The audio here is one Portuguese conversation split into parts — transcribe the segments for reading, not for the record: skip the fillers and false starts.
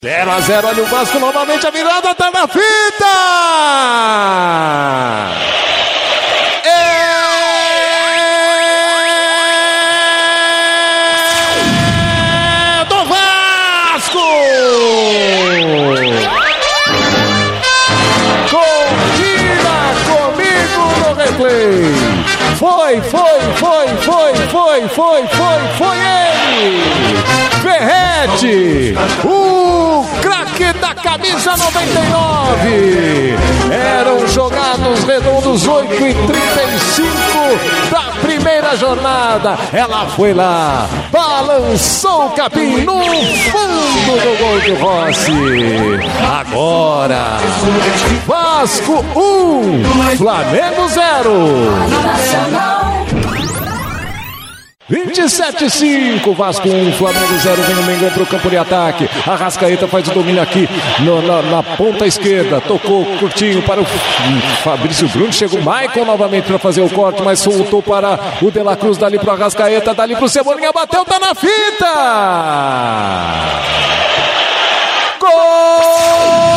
0-0, olha o Vasco novamente, a virada tá na fita! É do Vasco! Confira comigo no replay! Foi ele! Ferretti, o craque da camisa 99. Eram jogados redondos 8h35 da primeira jornada. Ela foi lá, balançou o capim no fundo do gol de Rossi. Agora, Vasco 1, Flamengo 0. 27-5, Vasco 1, Flamengo 0, vem o Mengão pro campo de ataque. Arrascaeta faz o domínio aqui na ponta esquerda, tocou curtinho para o Fabrício Bruno, chega o Maicon novamente para fazer o corte, mas soltou para o De La Cruz, dali pro Arrascaeta, dali pro Cebolinha, bateu, tá na fita! Gol!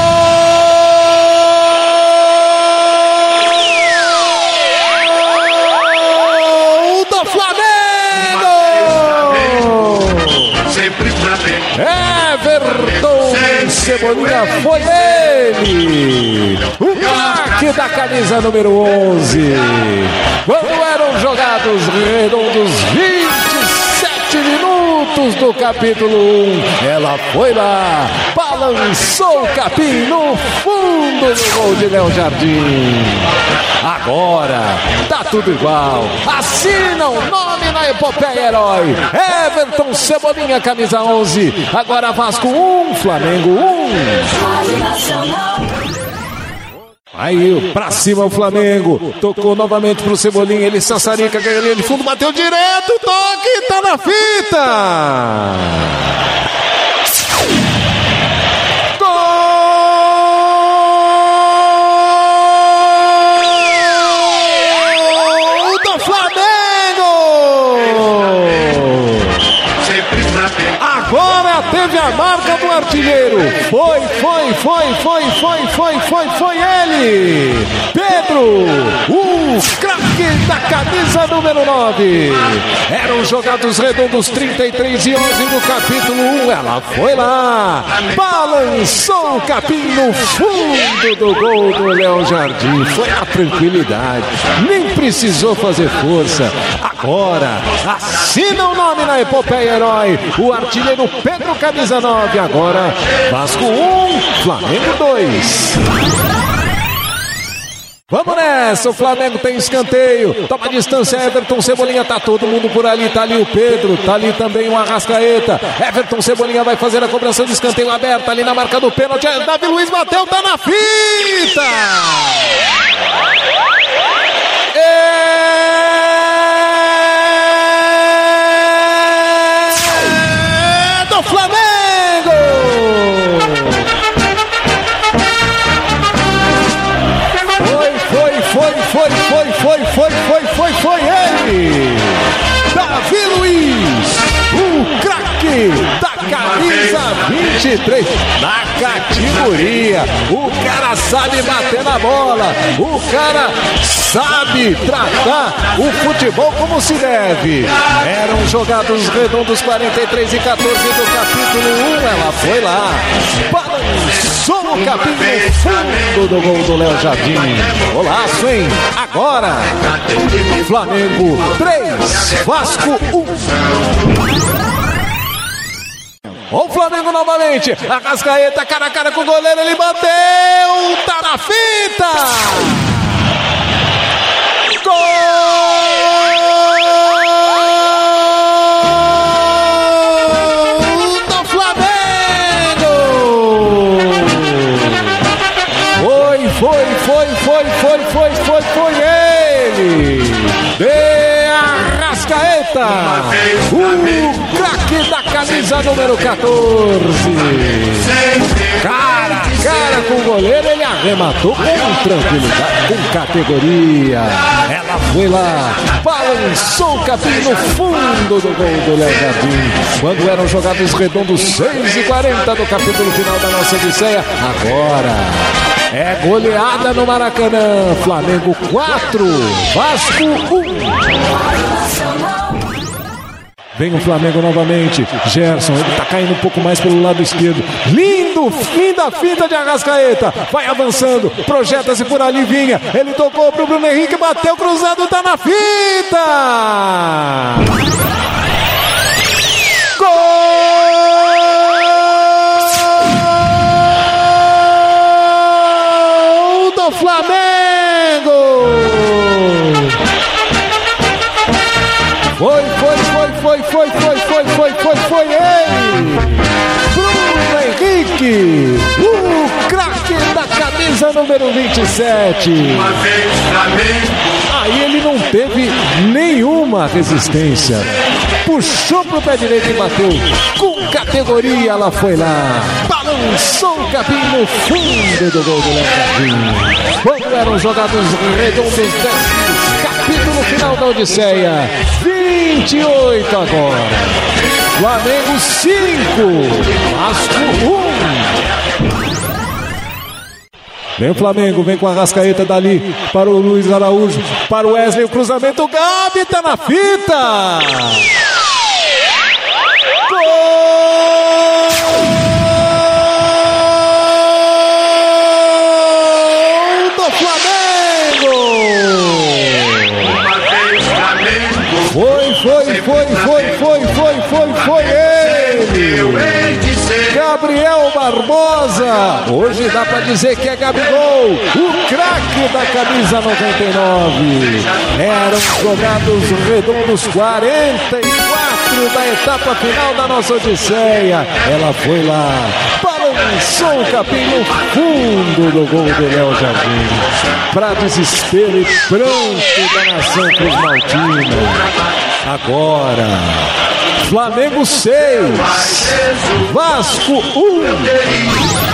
Everton Cebolinha, foi ele, o craque da camisa número 11. Quando eram jogados redondos 27 minutos do capítulo 1, ela foi lá, balançou o capim no fundo do gol de Léo Jardim. Agora tá tudo igual, assina o nome na epopeia herói, Everton Cebolinha, camisa 11. Agora Vasco 1, Flamengo 1. Aí, pra cima o Flamengo, tocou novamente pro Cebolinha, ele sassarica, ganhou de fundo, bateu direto, toque, tá na fita! Agora teve a marca do artilheiro. Foi ele, Pedro, o craque da camisa número 9. Eram jogados redondos 33 e 11 do capítulo 1. Ela foi lá, balançou o capim no fundo do gol do Léo Jardim. Foi a tranquilidade, nem precisou fazer força. Agora assina o nome na epopeia herói, o artilheiro Pedro, camisa 9. Agora Vasco 1, Flamengo 2. Vamos nessa, o Flamengo tem escanteio, toma distância, Everton Cebolinha, tá todo mundo por ali, tá ali o Pedro, tá ali também o Arrascaeta. Everton Cebolinha vai fazer a cobrança de escanteio aberta ali na marca do pênalti, Davi Luiz bateu, tá na fita! Do Flamengo! Foi ele! Davi Luiz, o craque da camisa 23 da categoria. O cara sabe bater na bola, o cara sabe tratar o futebol como se deve. Eram jogados redondos 43 e 14 do capítulo 1. Ela foi lá, balançou o capim no fundo do gol do Léo Jardim. Golaço, hein? Agora, Flamengo 3, Vasco 1. O Flamengo novamente, Arrascaeta cara a cara com o goleiro, ele bateu, tá na fita! Gol do Flamengo! Foi ele! De Arrascaeta, o craque da camisa número 14. Cara a cara com o goleiro, ele arrematou com tranquilidade, com categoria. Ela foi lá, balançou o capim no fundo do gol do Léo Jardim. Quando eram jogados redondos 6h40 do capítulo final da nossa Odisseia. Agora é goleada no Maracanã. Flamengo 4, Vasco 1. Vem o Flamengo novamente. Gerson, ele tá caindo um pouco mais pelo lado esquerdo. Linda finta de Arrascaeta. Vai avançando, projeta-se por ali, Vinha. Ele tocou pro Bruno Henrique, bateu cruzado, tá na fita! Gol do Flamengo! Foi ele! Bruno Henrique, o craque da camisa número 27. Aí ele não teve nenhuma resistência. Puxou pro pé direito e bateu com categoria. Ela foi lá, balançou o capim no fundo do gol do Léo Jardim. Quando eram jogados redondos desse capítulo final da Odisseia. 28 agora. Flamengo 5, Vasco 1. Vem o Flamengo, vem com a Arrascaeta dali para o Luiz Araújo, para o Wesley, o cruzamento, o Gabi tá na fita! Gol do Flamengo! Foi ele! Gabriel Barbosa! Hoje dá pra dizer que é Gabigol, o craque da camisa 99. Eram jogados redondos 44 da etapa final da nossa Odisseia. Ela foi lá, balançou o capim no fundo do gol do Léo Jardim. Pra desespero e pranto da nação Cruz Maltina. Agora, Flamengo 6, Vasco 1.